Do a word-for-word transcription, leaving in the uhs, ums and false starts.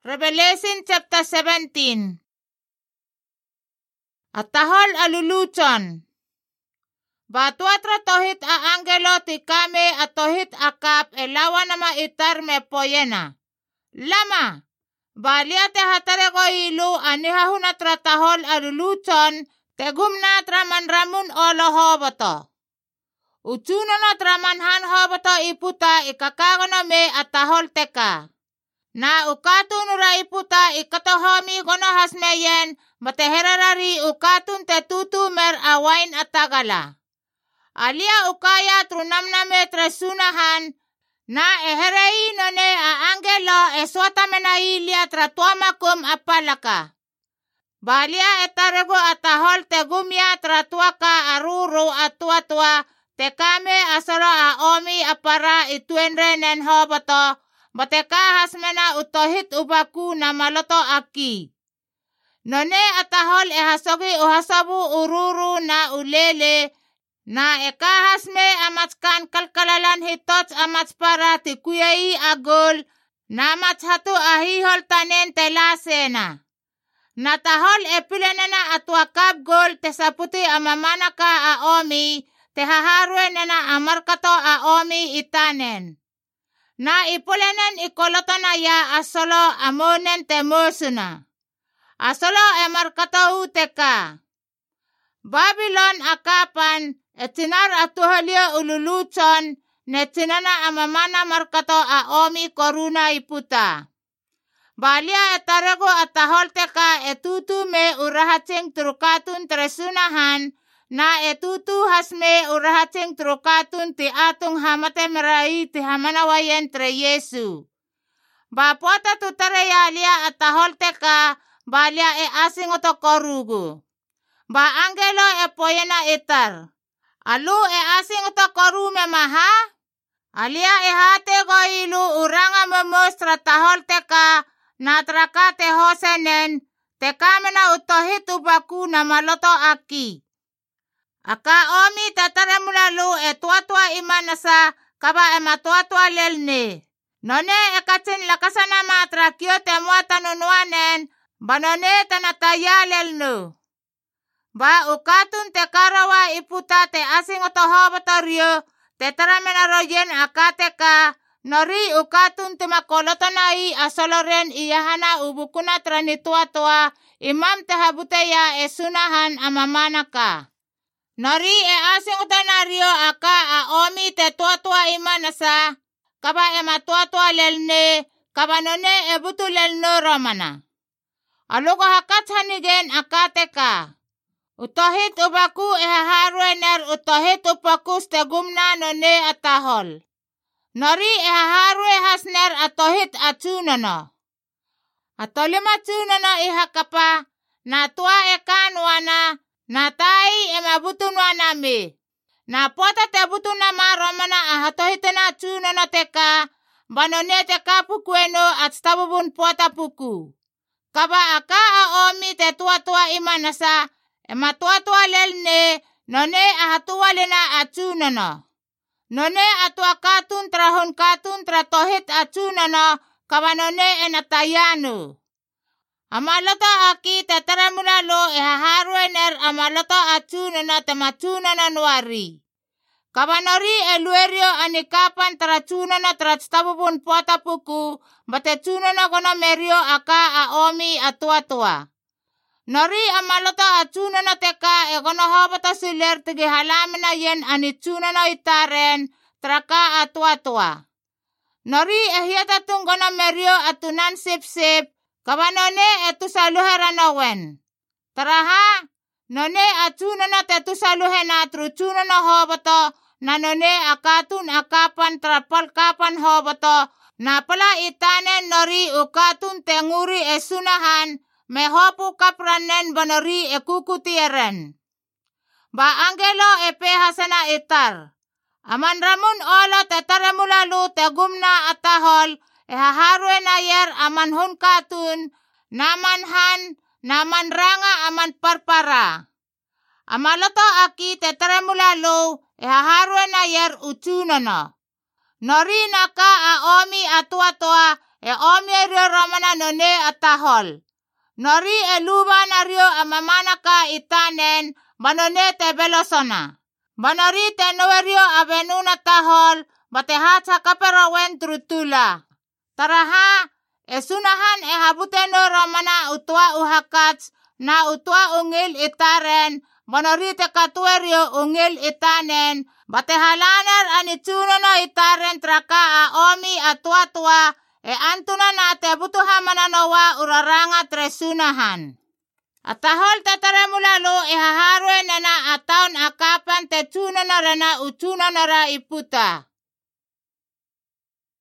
Revelation chapter seventeen. Atahol aluluchon. Batuatra tohit a angelo ti kame a tohit akap elawa nama itar me poyena. Lama. Baliate hatarego ilu anihahuna tratahol aluluchon tegumna traman ramun olohoboto. Uchunono traman han hoboto iputa ikakagono me atahol teka. Na ukatun ura iputa ikatohomi gono hasmeyen mateherarari ukatun tetutu mer awain atagala. Alia ukaya trunamname tresunahan na eherei none a angelo eswata menailia tratuamakum apalaka. Balia etarego atahol tegumia tratuaka aruru atuatua tekame asoro a omi apara ituenre nen hoboto. Bateka hasmena utohit ubaku na maloto aki. None atahol ehasogi uhasabu ururu na ulele. Na eka hasme amatskan kalkalalan hitots amatspara tikuyai agol. Na amatshatu ahihol tanen telasena. Natahol epilenena atuakab gol tesaputi amamanaka a omi. Tehaharwe nena amarkato a omi itanen. Na ipolenen ikolotona ya asolo amonen temosuna. Asolo emarkato uteka. Babylon akapan etinar atuhalio ululuchon netinana amamana markato a omi koruna iputa. Balia etarego atahol teka etutu me urahacing trukatun tresunahan. Na etutu hasme urahating trukatun ti atung hamate merai ti hamanawayen tre Yesu. Bapota tutare yalia atahol teka balia e asing otokorugu. Ba angelo e poyena itar. Alu e asing otokoru memaha. Alia e hate go ilu uranga memostra tahol teka na trakate hosenen teka mena utohit ubaku na maloto aki. Aka omi tataramulalu e tuatua imanasa kaba e matuatua lelne. None e kacin lakasana matra kio temua tanunuanen banone tanataya lelno. Ba ukatun te karawa iputa te asing otohobotorio te taramenaroyen akateka nori ukatun te makolotonai asoloren iyahana ubukuna tranituatua imam tehabuteya e sunahan amamanaka. Nori e asing utanario aka a omi te tuatua imanasa, kaba e matuatua lelne, kaba none e butu lelno romana. Aluko hakat hanigen akateka. Utohit ubaku e haharuener utohit upakus te gumna none atahol. Nori e haharue hasner atohit achunono. Atolima chunono ihakapa, na tua e kanwana, na tai e mabutun waname. Na pota te butun nama romana ahatohitena chunono teka. Banone teka pukueno at stabubun pota puku. Kaba aka a omi te tua tua imanasa. E matua tua lelne. None ahatua lena achunono. None atua katun trahon katun tratohit achunono. Kaba none e natayano. Amaloto aki tataramulalo e haharuener amaloto achunono tamachunono nuari. Kabanori e luerio anikapan tarachunono tratstabubun pota puku bate chunono gono merio aka a omi atua-tua. Nori amaloto achunono teka e gono hoboto siler tigi halamina yen anichunono itaren traka atua-tua. Nori e hiatatung gono merio atunan sip-sip. Kabanone etu saluheranowen. Taraha, none achunono tetu saluhena truchunono hoboto, na none akatun akapan trapal kapan hoboto, na pala itanen nori ukatun tenguri esunahan, mehopu kapranen banori ekukutieren. Ba angelo epe hasana itar. Aman ramun olo tetaramulalu tegumna atahol, e haharwe na yer aman hun katun, naman han, naman ranga aman parpara. Amaloto aki tetaremulalo, e haharwe na yer uchunono. Nori naka a omi atua-tua, e omie rio romana none atahol. Nori e luba na rio a mamanaka itanen manone te belosona. Manori te noe rio a benuna tahol bate hata kaperawen trutula. Taraha e sunahan e habuteno romana utua uhakats na utua ungil itaren manori te katue rio ungil itanen bate halaner anitsunono itaren traka a omi atua-tua e antuna na te butuhamana noa uraranga tresunahan. Atahol tatare mulalo e haharwe nena ataun akapan te tsunono rena utsunono ra iputa.